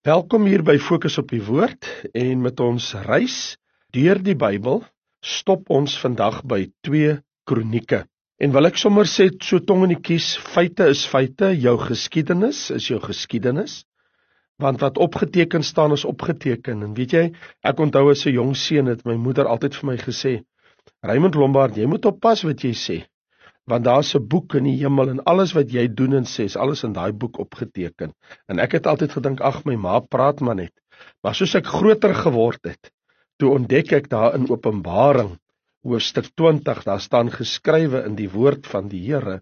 Welkom hier by Fokus op die Woord en met ons reis deur die Bybel stop ons vandag by 2 Kronieke. En wil ek sommer sê so tong in die kies, feite is feite, jou geskiedenis is jou geskiedenis, want wat opgeteken staan is opgeteken. En weet jy, ek onthou as 'n jong seun het my moeder altyd vir my gesê, Raymond Lombard, jy moet oppas wat jy sê, want daar's 'n boek in die hemel en alles wat jy doen en sê, is alles in daai boek opgeteken. En ek het altyd gedink, ag my ma praat maar net. Maar soos ek groter geword het, toe ontdek ek daar in Openbaring, hoofstuk 20, daar staan geskrywe in die woord van die Here,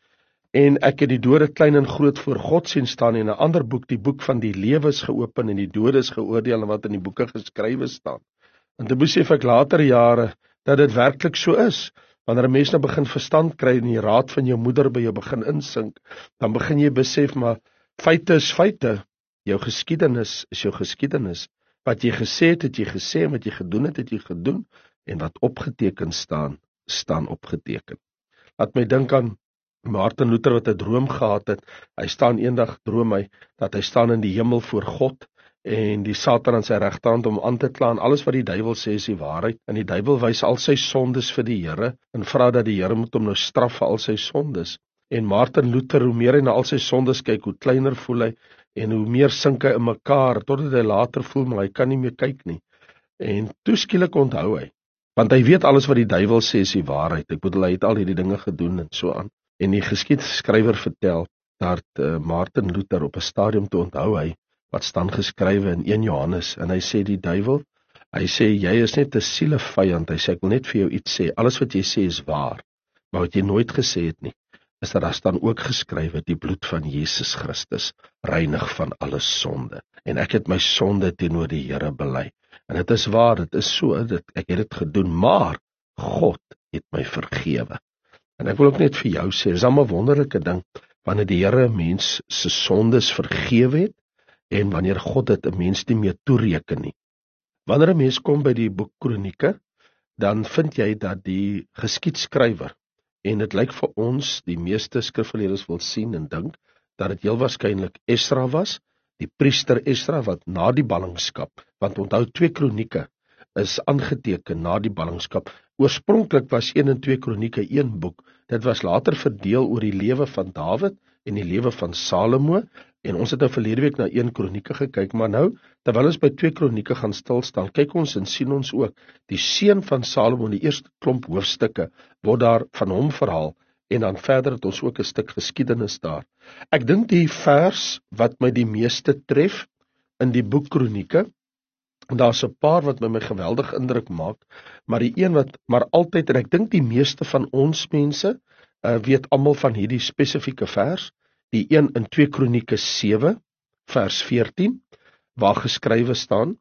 en ek het die dode klein en groot voor God sien staan, en 'n ander boek, die boek van die lewe is geopen, en die dode is geoordeel, en wat in die boeke geskrywe staan. En toe besef ek later jare, dat dit werklik so is. Wanneer 'n mens nou begin verstand kry en die raad van jou moeder by jou begin insink, dan begin jy besef, maar feite is feite, jou geskiedenis is jou geskiedenis. Wat jy gesê het, het jy gesê, en wat jy gedoen het, het jy gedoen, en wat opgeteken staan, staan opgeteken. Laat my dink aan Martin Luther wat 'n droom gehad het. Hy staan eendag, droom hy, dat hy staan in die hemel voor God, en die Satan aan sy regterhand om aan te kla, en alles wat die duiwel sê is die waarheid, en die duiwel wys al sy sondes vir die Here, en vra dat die Here moet hom nou straf vir al sy sondes. En Martin Luther, hoe meer hy na al sy sondes kyk, hoe kleiner voel hy, en hoe meer sink hy in mekaar, totdat hy later voel, maar hy kan nie meer kyk nie. En toe skielik onthou hy, want hy weet alles wat die duiwel sê is die waarheid. Ek bedoel, hy het al hierdie dinge gedoen en so aan. En die geskiedskrywer vertel, dat Martin Luther op 'n stadium toe onthou hy, wat staan geskrywe in 1 Johannes, en hy sê die duiwel, hy sê, jy is net 'n sielevyand, hy sê, ek wil net vir jou iets sê, alles wat jy sê is waar, maar wat jy nooit gesê het nie, is dat daar staan ook geskrywe, die bloed van Jesus Christus, reinig van alle sonde, en ek het my sonde teenoor die Here bely, en dit is waar, dit is so, ek het dit gedoen, maar God het my vergewe, en ek wil ook net vir jou sê, dit is allemaal 'n wonderlike ding, wanneer die Here 'n mens se sondes vergewe het, en wanneer God dit 'n mens nie meer toereken nie. Wanneer 'n mens kom by die boek Kronieke, dan vind jy dat die geskiedskrywer, en dit lyk vir ons, die meeste skrifgeleerdes wil sien en dink, dat dit heel waarskynlik Esra was, die priester Esra, wat na die ballingskap, want onthou 2 Kronieke is aangeteken na die ballingskap. Oorspronklik was 1 en 2 Kronieke 1 boek, dit was later verdeel oor die lewe van Dawid en die lewe van Salomo, en ons het nou verlede week na 1 Kronieke gekyk, maar nou, terwyl ons by 2 Kronieke gaan stilstaan, kyk ons en sien ons ook, die seun van Salomo, die eerste klomp hoofstukke, word daar van hom verhaal, en dan verder het ons ook 'n stuk geskiedenis daar. Ek dink die vers wat my die meeste tref, in die boek Kronieke, en daar's 'n paar wat my geweldig indruk maak, maar die een wat, maar altyd, en ek dink die meeste van ons mense, weet almal van hierdie spesifieke vers, die een in 2 Kronieke 7, vers 14, waar geskrywe staan,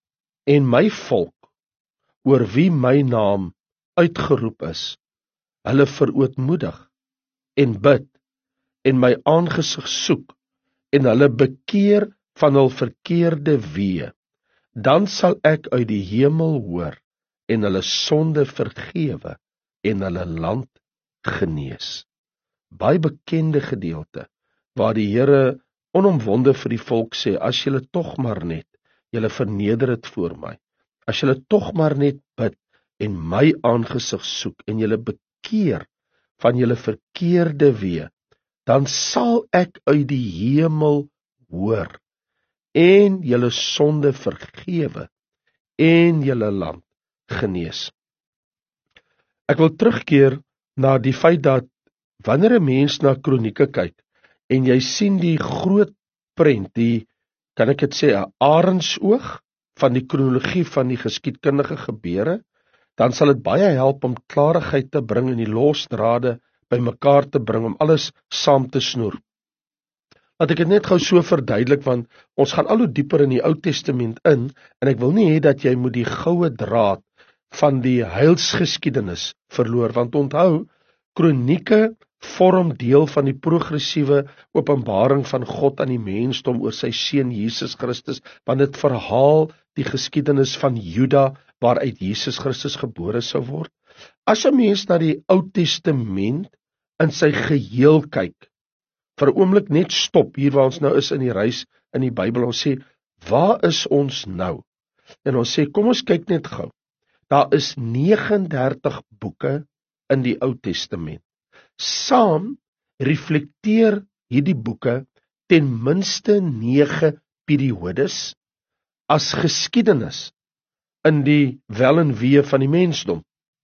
en my volk, oor wie my naam uitgeroep is, hulle verootmoedig, en bid, en my aangesig soek, en hulle bekeer van hul verkeerde weë, dan sal ek uit die hemel hoor, en hulle sonde vergewe, en hulle land genees. Baie bekende gedeelte, waar die Here onomwonde vir die volk sê, as julle tog maar net, julle verneder het voor my, as julle tog maar net bid, en my aangesig soek, en julle bekeer van julle verkeerde weë, dan sal ek uit die hemel hoor, en julle sonde vergewe, en julle land genees. Ek wil terugkeer na die feit dat, wanneer 'n mens na Kronieke kyk, en jy sien die groot prent, die, kan ek dit sê, 'n arendsoog van die kronologie van die geskiedkundige gebeure, dan sal dit baie help om klarigheid te bring en die losdrade by mekaar te bring, om alles saam te snoer. Laat ek dit net gou so verduidelik, want ons gaan al hoe dieper in die Ou Testament in, en ek wil nie hê dat jy moet die goue draad van die heilsgeskiedenis verloor, want onthou, Kronieke vorm deel van die progressiewe openbaring van God aan die mensdom oor sy seun Jesus Christus, want dit verhaal die geskiedenis van Juda, waaruit Jesus Christus gebore sou word. As 'n mens na die Ou Testament in sy geheel kyk, vir 'n oomblik net stop, hier waar ons nou is in die reis in die Bybel, ons sê, waar is ons nou? En ons sê, kom ons kyk net gou. Daar is 39 boeke in die Ou Testament. Saam reflekteer hierdie boeke ten minste 9 periodes as geskiedenis in die wel en wee van die mensdom.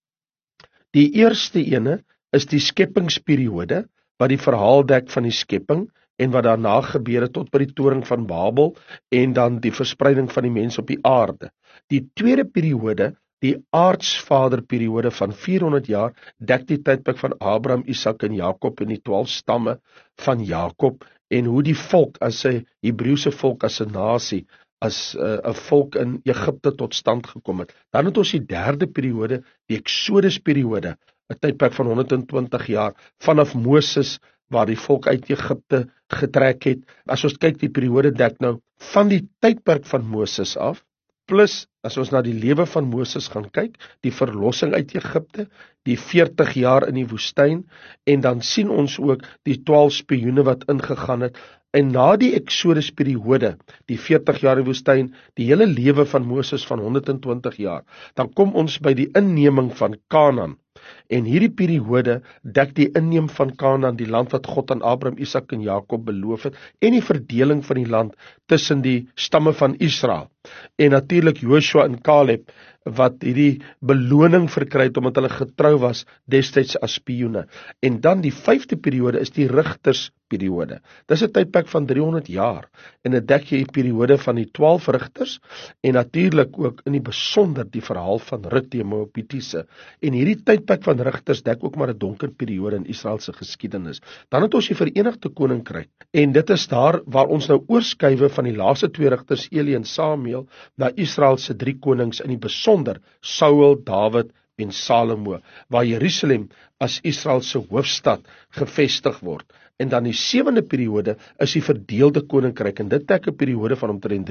Die eerste ene is die skepingsperiode, wat die verhaal dek van die skepping en wat daarna gebeur het tot by die toring van Babel en dan die verspreiding van die mens op die aarde. Die tweede periode, die aartsvaderperiode van 400 jaar, dek die tydperk van Abraham, Isak en Jakob en die 12 stamme van Jakob en hoe die volk as 'n Hebreëse volk, as 'n nasie, as 'n volk in Egipte tot stand gekom het. Dan het ons die derde periode, die Exodusperiode, 'n tydperk van 120 jaar vanaf Moses waar die volk uit Egipte getrek het. As ons kyk, die periode dek nou van die tydperk van Moses af, plus as ons na die lewe van Moses gaan kyk, die verlossing uit Egipte, die 40 jaar in die woestyn, en dan sien ons ook die 12 spioene wat ingegaan het, en na die Exodusperiode, die 40 jaar in die woestyn, die hele lewe van Moses van 120 jaar, dan kom ons by die inneming van Kanaan. En hierdie periode dek die inneem van Kanaan, die land wat God aan Abraham, Isak en Jakob beloof het, en die verdeling van die land tussen die stamme van Israel. En natuurlik Joshua en Caleb, wat hierdie beloning verkry het omdat hulle getrou was destyds as spioene. En dan die 5de periode is die rigtersperiode. Dis 'n tydperk van 300 jaar en dit dek die periode van die 12 rigters en natuurlik ook in die besonder die verhaal van Rut die Moabitiese. En hierdie tydperk van rigters dek ook maar 'n donker periode in Israel se geskiedenis. Dan het ons die Verenigde Koninkryk en dit is daar waar ons nou oorskuiwe van die laaste 2 rigters Eli en Samuel na Israel se 3 konings in die besonder Saul, Dawid en Salomo, waar Jerusalem as Israel se hoofstad gevestig word. En dan die 7de periode is die verdeelde koninkryk en dit dek 'n periode van omtrent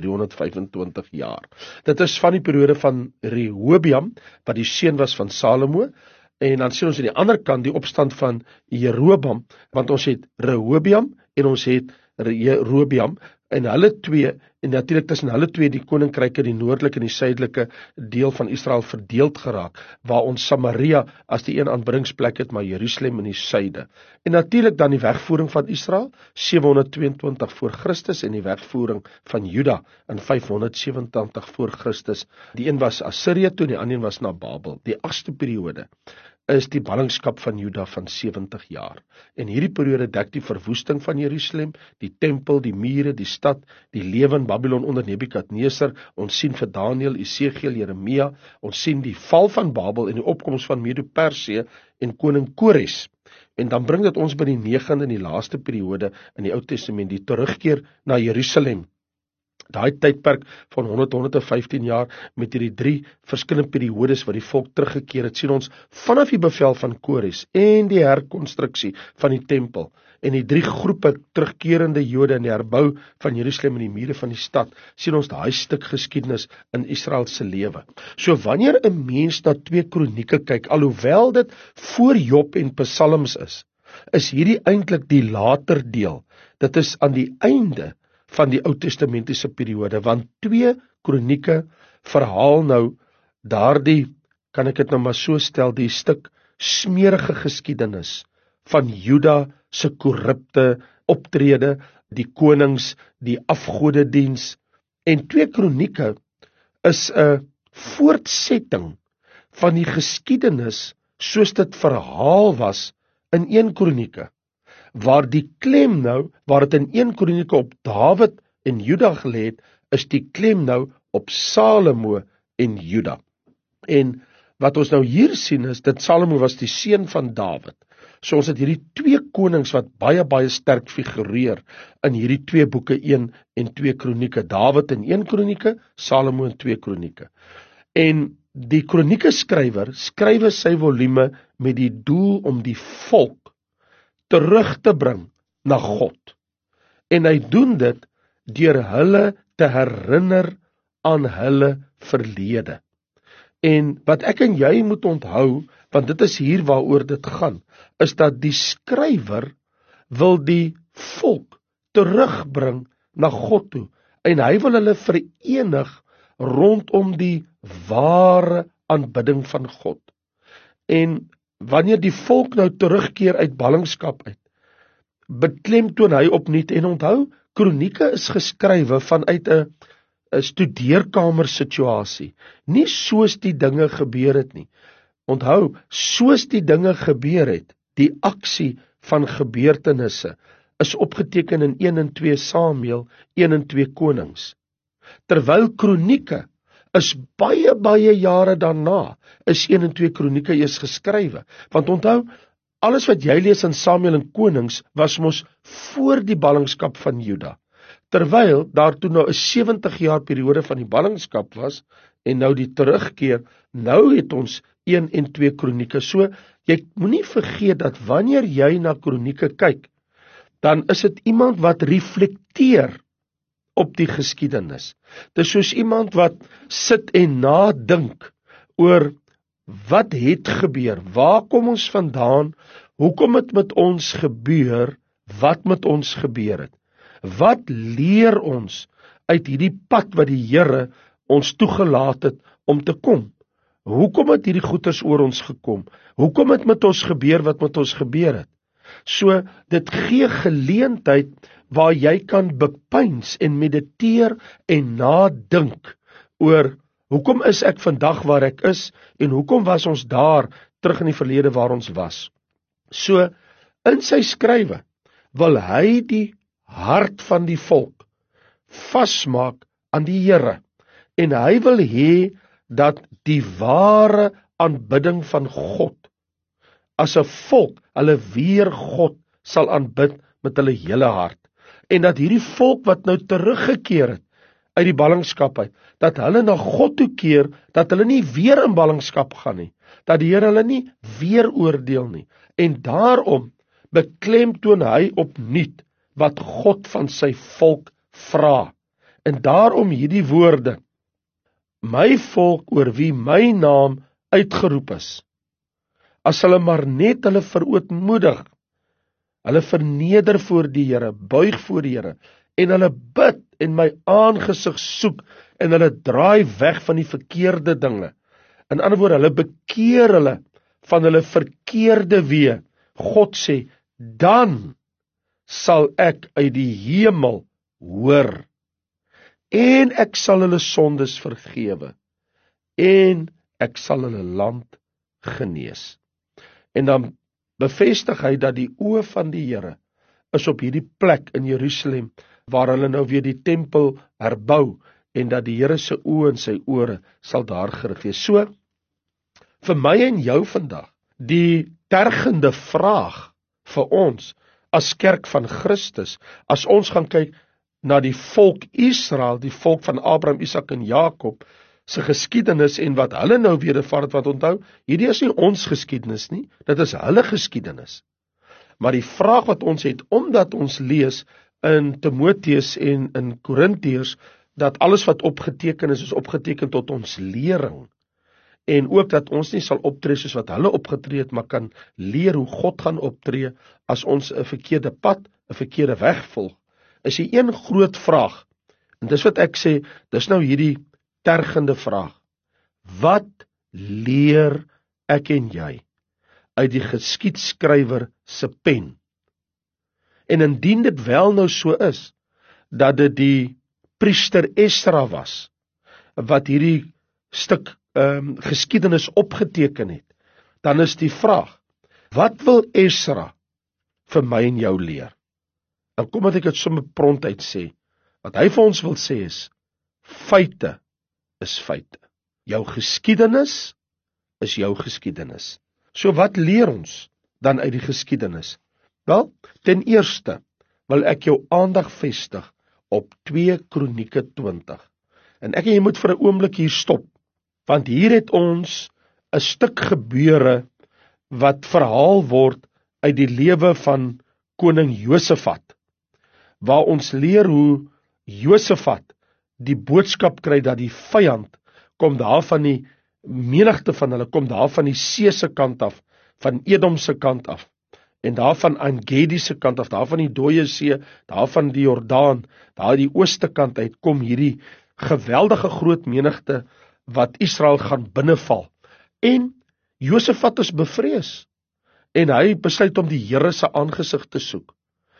325 jaar. Dit is van die periode van Rehoboam, wat die seun was van Salomo, en dan sien ons aan die ander kant die opstand van Jeroboam, want ons het Rehoboam en ons het Jeroboam, en hulle twee, en natuurlik tussen hulle twee die koninkryke, die noordelike en die suidelike deel van Israel verdeeld geraak, waar ons Samaria as die een aanbiddingsplek het, maar Jerusalem in die suide. En natuurlik dan die wegvoering van Israel, 722 voor Christus, en die wegvoering van Juda in 587 voor Christus. Die een was Assirië toe, en die ander een was na Babel. Die 8ste periode is die ballingskap van Juda van 70 jaar. En hierdie periode dek die verwoesting van Jerusalem, die tempel, die mure, die stad, die lewe in Babylon onder Nebukadneser. Ons sien vir Daniël, Esegiel, Jeremia, ons sien die val van Babel en die opkoms van Medo-Persië en koning Kores. En dan bring dit ons by die 9de en die laaste periode in die Ou Testament, die terugkeer na Jerusalem. Daai tydperk van 100-115 jaar met hierdie 3 verskillende periodes wat die volk teruggekeer het, sien ons vanaf die bevel van Kores en die herkonstruksie van die tempel en die 3 groepe terugkerende Jode in die herbou van Jerusalem en die mure van die stad, sien ons daai stuk geskiedenis in Israel se lewe. So wanneer 'n mens na 2 kronieke kyk, alhoewel dit voor Job en Psalms is hierdie eintlik die later deel. Dit is aan die einde van die Ou Testamentiese periode, want 2 kronieke verhaal nou daardie, kan ek dit nou maar so stel, die stuk smerige geskiedenis van Juda se korrupte optrede, die konings, die afgodediens, en 2 kronieke is 'n voortsetting van die geskiedenis soos dit verhaal was in 1 kronieke. Waar die klem nou, waar dit in 1 kronieke op Dawid en Juda gelê het, is die klem nou op Salomo en Juda. En wat ons nou hier sien is, dat Salomo was die seun van Dawid. So ons het hierdie 2 konings wat baie sterk figureer in hierdie 2 boeke, 1 en 2 kronieke. Dawid in 1 kronieke, Salomo in 2 kronieke. En die kronieke skrywer skryf sy volume met die doel om die volk terug te bring na God. En hy doen dit deur hulle te herinner aan hulle verlede. En wat ek en jy moet onthou, want dit is hier waaroor dit gaan, is dat die skrywer wil die volk terugbring na God toe. en hy wil hulle verenig rondom die ware aanbidding van God. En wanneer die volk nou terugkeer uit ballingskap uit, beklemtoon hy opnuut, en onthou, kronieke is geskrywe vanuit 'n studeerkamer situasie, nie soos die dinge gebeur het nie. Onthou, soos die dinge gebeur het, die aksie van gebeurtenisse is opgeteken in 1 en 2 Samuel, 1 en 2 Konings. Terwyl kronieke is baie jare daarna, is 1 en 2 kronieke eers geskrywe. Want onthou, alles wat jy lees in Samuel en Konings, was mos voor die ballingskap van Juda. Terwyl daar toe nou 'n 70 jaar periode van die ballingskap was, en nou die terugkeer, nou het ons 1 en 2 kronieke. So, jy moenie vergeet dat wanneer jy na kronieke kyk, dan is dit iemand wat reflekteer op die geskiedenis. Dit is soos iemand wat sit en nadink oor wat het gebeur, waar kom ons vandaan, hoekom het met ons gebeur, wat met ons gebeur het. Wat leer ons uit hierdie pad wat die Here ons toegelaat het om te kom? Hoekom het hierdie goeters oor ons gekom? Hoekom het met ons gebeur wat met ons gebeur het? So, dit gee geleentheid waar jy kan bepeins en mediteer en nadink oor hoekom is ek vandag waar ek is en hoekom was ons daar terug in die verlede waar ons was. So, in sy skrywe wil hy die hart van die volk vasmaak aan die Here, en hy wil hê dat die ware aanbidding van God as 'n volk, hulle weer God sal aanbid met hulle hele hart, en dat hierdie volk wat nou teruggekeer het uit die ballingskap uit, dat hulle na God toe keer, dat hulle nie weer in ballingskap gaan nie, dat die Here hulle nie weer oordeel nie, en daarom beklemtoon hy opnuut wat God van sy volk vra, en daarom hierdie woorde, my volk oor wie my naam uitgeroep is, as hulle maar net hulle verootmoedig, hulle verneder voor die Here, buig voor die Here, en hulle bid en my aangesig soek, en hulle draai weg van die verkeerde dinge. In ander woorde, hulle bekeer hulle van hulle verkeerde weë. God sê, dan sal ek uit die hemel hoor, en ek sal hulle sondes vergewe, en ek sal hulle land genees. En dan bevestig hy dat die oë van die Here is op hierdie plek in Jerusalem, waar hulle nou weer die tempel herbou, en dat die Here se oë en sy ore sal daar gerig wees. So, vir my en jou vandag, die tergende vraag vir ons, as kerk van Christus, as ons gaan kyk na die volk Israel, die volk van Abraham, Isak en Jakob, se geskiedenis en wat hulle nou wedervaar het, wat onthou, hierdie is nie ons geskiedenis nie, dit is hulle geskiedenis. Maar die vraag wat ons het, omdat ons lees in Timoteus en in Korintiërs, dat alles wat opgeteken is opgeteken tot ons lering, en ook dat ons nie sal optree soos wat hulle opgetree het, maar kan leer hoe God gaan optree, as ons 'n verkeerde pad, 'n verkeerde weg volg, is die een groot vraag, en dis wat ek sê, dis nou hierdie tergende vraag, wat leer ek en jy uit die geskiedskrywer se pen? En indien dit wel nou so is, dat dit die priester Esra was, wat hierdie stuk geskiedenis opgeteken het, dan is die vraag, wat wil Esra vir my en jou leer? En kom dat ek dit sommer prontuit sê, wat hy vir ons wil sê is, feite is feite. Jou geskiedenis is jou geskiedenis. So wat leer ons dan uit die geskiedenis? Wel, ten eerste wil ek jou aandag vestig op 2 Kronieke 20. En ek en jy moet vir 'n oomblik hier stop, want hier het ons 'n stuk gebeure wat verhaal word uit die lewe van koning Josafat, waar ons leer hoe Josafat die boodskap kry dat die vyand kom daar van die menigte van hulle, kom daar van die see se kant af, van Edom se kant af, En daar van En-Gedi se kant af, daar van die Dooie See, daar van die Jordaan, daar die ooste kant uit, kom hierdie geweldige groot menigte wat Israel gaan binneval. En Josafat is bevrees, en hy besluit om die Here se aangesig te soek.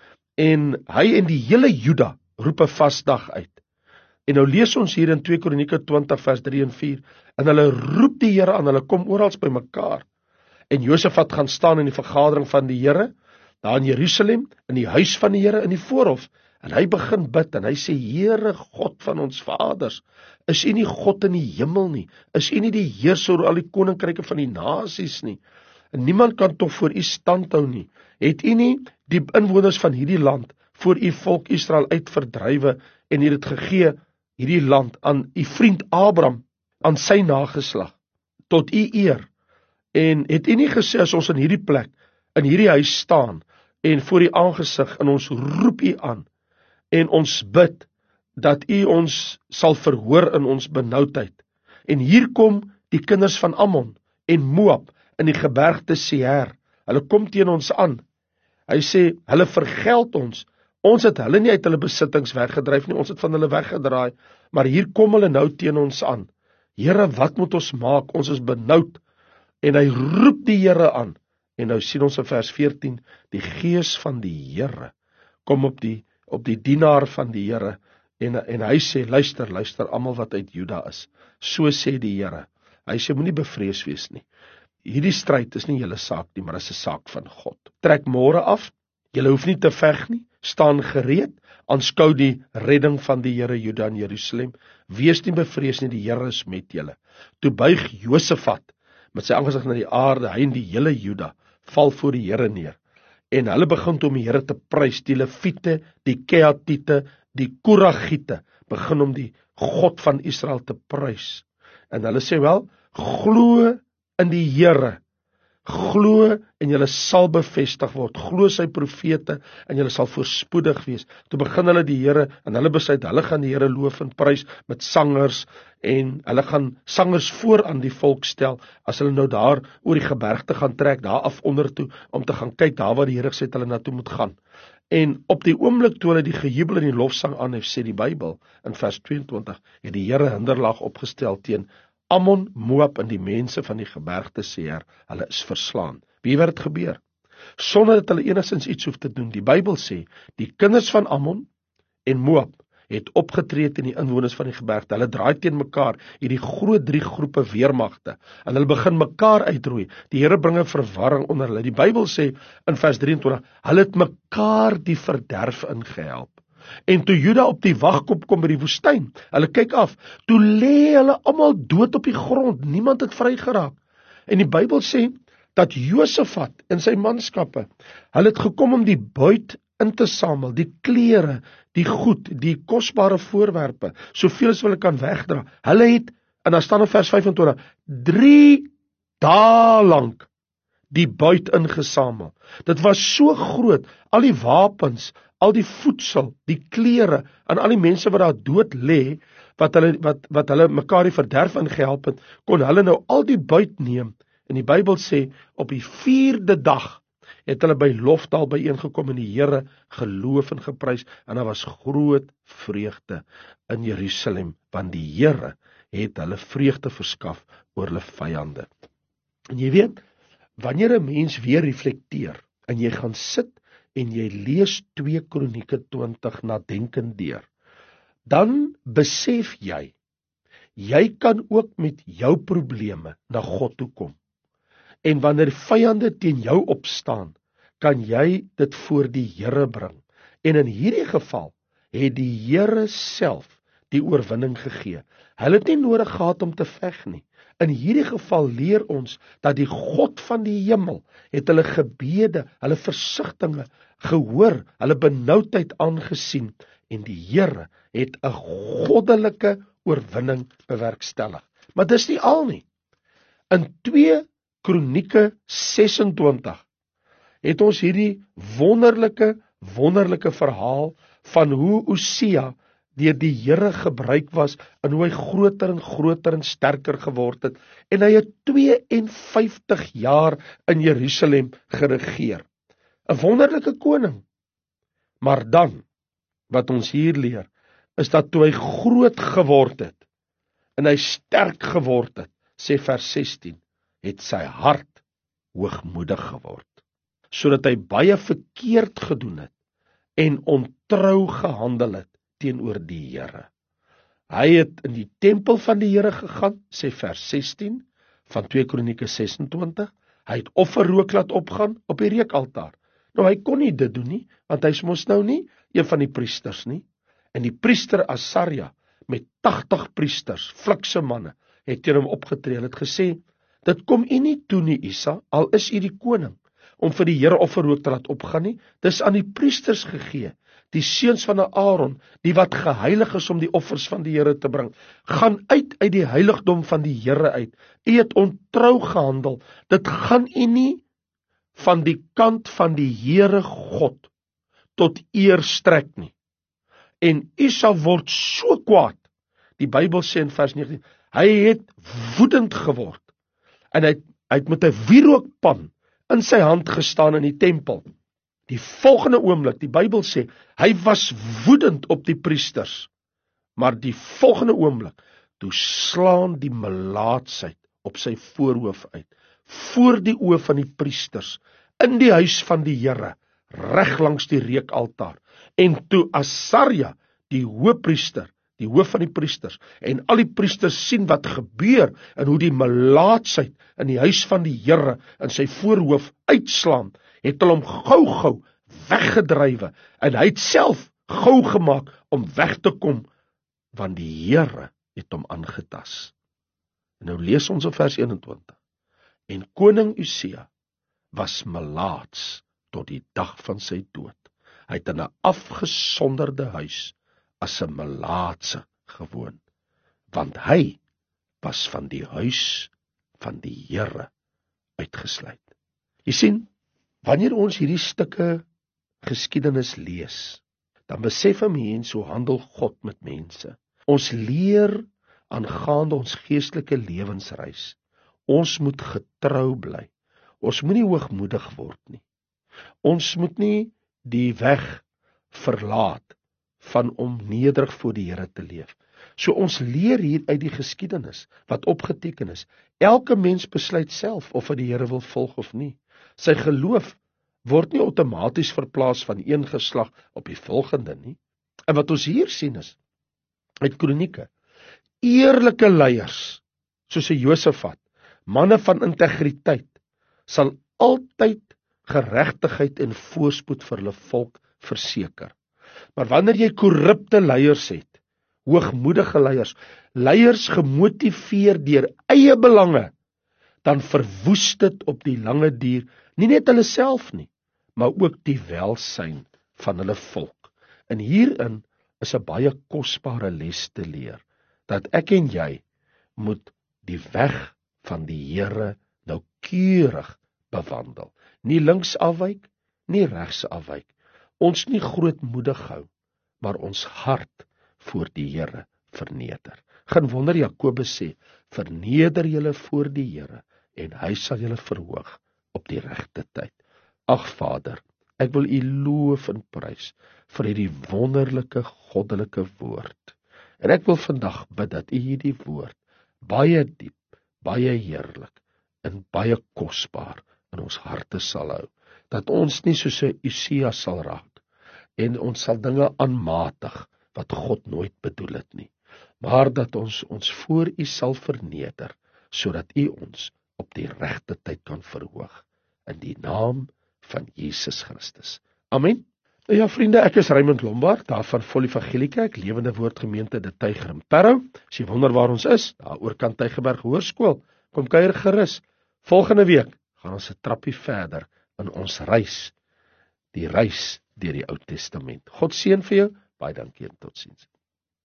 En hy en die hele Juda roep 'n vasdag uit. En nou lees ons hier in 2 Kronieke 20 vers 3 en 4, en hulle roep die Here aan, hulle kom oral by mekaar. En Josafat gaan staan in die vergadering van die Here, daar in Jerusalem, in die huis van die Here, in die voorhof, en hy begin bid, en hy sê, Here God van ons vaders, is U nie God in die hemel nie, is U nie die heerser oor al die koninkryke van die nasies nie, en niemand kan tog voor U standhou nie, het U nie die inwoners van hierdie land, voor U volk Israel uitverdrywe, en U het gegee, hierdie land, aan U vriend Abraham, aan sy nageslag, tot U eer, en het U nie gesê, as ons in hierdie plek, in hierdie huis staan, en voor U aangesig, en ons roep U aan, en ons bid, dat U ons sal verhoor in ons benoudheid. En hier kom die kinders van Ammon, en Moab, in die gebergte Seir, hulle kom teen ons aan, hy sê, hulle vergeld ons het hulle nie uit hulle besittings weggedryf nie, ons het van hulle weggedraai, maar hier kom hulle nou teen ons aan, Here, wat moet ons maak, ons is benoud, en hy roep die Here aan, en nou sien ons in vers 14, die gees van die Here, kom op die dienaar van die Here, en hy sê, luister, almal wat uit Juda is, so sê die Here, hy sê, moenie bevrees wees nie, hierdie stryd is nie julle saak nie, maar is 'n saak van God, trek môre af, julle hoef nie te veg nie, staan gereed, aanskou die redding van die Here Juda en Jerusalem, wees nie bevrees nie, die Here is met julle. Toe buig Josafat met sy aangesig na die aarde, hy en die hele Juda val voor die Here neer, en hulle begin om die Here te prys, die Lewiete, die Kehatite, die Koragiete, begin om die God van Israel te prys, en hulle sê wel, glo in die Here, glo en julle sal bevestig word, glo sy profete en julle sal voorspoedig wees. Toe begin hulle die Here, en hulle besluit, hulle gaan die Here loof en prys met sangers, en hulle gaan sangers voor aan die volk stel, as hulle nou daar oor die gebergte gaan trek, daar af onder toe, om te gaan kyk, daar waar die Here gesê het hulle na toe moet gaan. En op die oomblik toe hulle die gejubel en die lofsang aanhef, sê die Bybel, in vers 22, het die Here hinderlaag opgestel teen Ammon, Moab en die mense van die gebergte Seir, hulle is verslaan. Wie het dit gebeur? Sonder dat hulle enigstens iets hoef te doen. Die Bybel sê, die kinders van Ammon en Moab het opgetree teen die inwoners van die gebergte. Hulle draai teen mekaar, hierdie groot 3 groepe weermagte, en hulle begin mekaar uitroei. Die Here bring 'n verwarring onder hulle. Die Bybel sê in vers 23, hulle het mekaar die verderf ingehelp. En toe Juda op die wagkop kom by die woestyn, hulle kyk af, toe lê hulle almal dood op die grond, niemand het vry geraak. En die Bybel sê, dat Josafat en sy manskappe, hulle het gekom om die buit in te samel, die klere, die goed, die kosbare voorwerpe, soveel as hulle kan wegdra. Hulle het, en daar staan in vers 25, 3 dae lank die buit ingesamel. Dit was so groot, al die wapens, al die voedsel, die klere, en al die mense wat daar dood lê, wat hulle mekaar die verderf ingehelp het, kon hulle nou al die buit neem. En die Bybel sê, op die 4de dag, het hulle by Lofdal byeengekom en die Here geloof en geprys, en daar was groot vreugde in Jerusalem, want die Here het hulle vreugde verskaf oor hulle vyande. En jy weet, wanneer 'n mens weer reflekteer, en jy gaan sit, en jy lees 2 Kronieke 20 nadenkend deur, dan besef jy kan ook met jou probleme na God toe kom. En wanneer vyande teen jou opstaan, kan jy dit voor die Here bring. En in hierdie geval het die Here self die oorwinning gegee. Hulle het nie nodig gehad om te veg nie. In hierdie geval leer ons dat die God van die hemel het hulle gebede, hulle versigtinge gehoor, hulle benoudheid aangesien, en die Here het 'n goddelike oorwinning bewerkstellig. Maar dis nie al nie. In 2 Kronieke 26 het ons hierdie wonderlike verhaal van hoe Osia deur die Here gebruik was, en hoe hy groter en sterker geword het, en hy het 52 jaar in Jerusalem geregeer. 'n wonderlike koning. Maar dan, wat ons hier leer, is dat toe hy groot geword het, en hy sterk geword het, sê vers 16, het sy hart hoogmoedig geword, sodat hy baie verkeerd gedoen het, en ontrou gehandel het teenoor die Here. Hy het in die tempel van die Here gegaan, sê vers 16, van 2 Kronieke 26, hy het offerrook laat opgaan op die reukaltaar. Nou hy kon nie dit doen nie, want hy is mos nou nie een van die priesters nie. En die priester Asarja, met 80 priesters, flikse manne, het teen hom opgetree en het gesê, dit kom u nie toe nie, Isa, al is u die koning, om vir die Here offerrook te laat opgaan nie, dis aan die priesters gegee, die seuns van Aaron, die wat geheilig is om die offers van die Here te bring, gaan uit die heiligdom van die Here uit, u het ontrou gehandel, dit gaan u nie van die kant van die Here God tot eer strek nie. En Isa word so kwaad, die Bybel sê in vers 19, hy het woedend geword, en hy het met 'n wierookpan in sy hand gestaan in die tempel. Die volgende oomblik, die Bybel sê, hy was woedend op die priesters, maar die volgende oomblik, toe slaan die melaatsheid op sy voorhoof uit, voor die oë van die priesters, in die huis van die Here, reg langs die reukaltaar, en toe Asarja, die hoëpriester, die hoof van die priesters, en al die priesters sien wat gebeur, en hoe die melaatsheid in die huis van die Here, in sy voorhoof uitslaan, het hulle hom gou weggedrywe, en hy het self gou gemaak, om weg te kom, want die Here het hom aangetas. En nou lees ons in vers 21, en koning Usia was melaats tot die dag van sy dood. Hy het in 'n afgesonderde huis as 'n melaatse gewoon, want hy was van die huis van die Here uitgesluit. Jy sien, wanneer ons hierdie stukke geskiedenis lees, dan besef 'n mens hoe handel God met mense. Ons leer aangaande ons geestelike lewensreis. Ons moet getrou bly. Ons moenie hoogmoedig word nie. Ons moet nie die weg verlaat van om nederig voor die Here te leef. So ons leer hier uit die geskiedenis, wat opgeteken is, elke mens besluit self of hy die Here wil volg of nie. Sy geloof word nie outomaties verplaas van een geslag op die volgende nie. En wat ons hier sien is, uit Kronieke, eerlike leiers, soos 'n Josafat, manne van integriteit, sal altyd geregtigheid en voorspoed vir hulle volk verseker. Maar wanneer jy korrupte leiers het, hoogmoedige leiers gemotiveer deur eie belange, dan verwoes dit op die lange duur nie net hulle self nie, maar ook die welsyn van hulle volk. En hierin is 'n baie kosbare les te leer, dat ek en jy moet die weg van die Here noukeurig bewandel. Nie links afwyk, nie regs afwyk. Ons nie grootmoedig hou, maar ons hart voor die Here verneder. Geen wonder Jakobus sê, verneder julle voor die Here, en hy sal julle verhoog op die regte tyd. Ag Vader, ek wil U loof en prys vir hierdie wonderlike goddelike woord. En ek wil vandag bid dat U hierdie woord baie diep, baie heerlik en baie kosbaar in ons harte sal hou. Dat ons nie soos 'n Usia sal raak en ons sal dinge aanmatig wat God nooit bedoel het nie, maar dat ons voor U sal verneder, sodat U ons op die regte tyd kan verhoog, in die naam van Jesus Christus. Amen. Nou ja, vriende, ek is Raymond Lombard, daar van Vol Evangelie Kerk, Lewende Woord Gemeente De Tyger in Parow. As jy wonder waar ons is, daar oorkant Tygerberg Hoërskool, kom kuier gerus. Volgende week gaan ons 'n trappie verder in ons reis, die reis deur die Ou Testament. God seën vir jou, baie dankie en totsiens.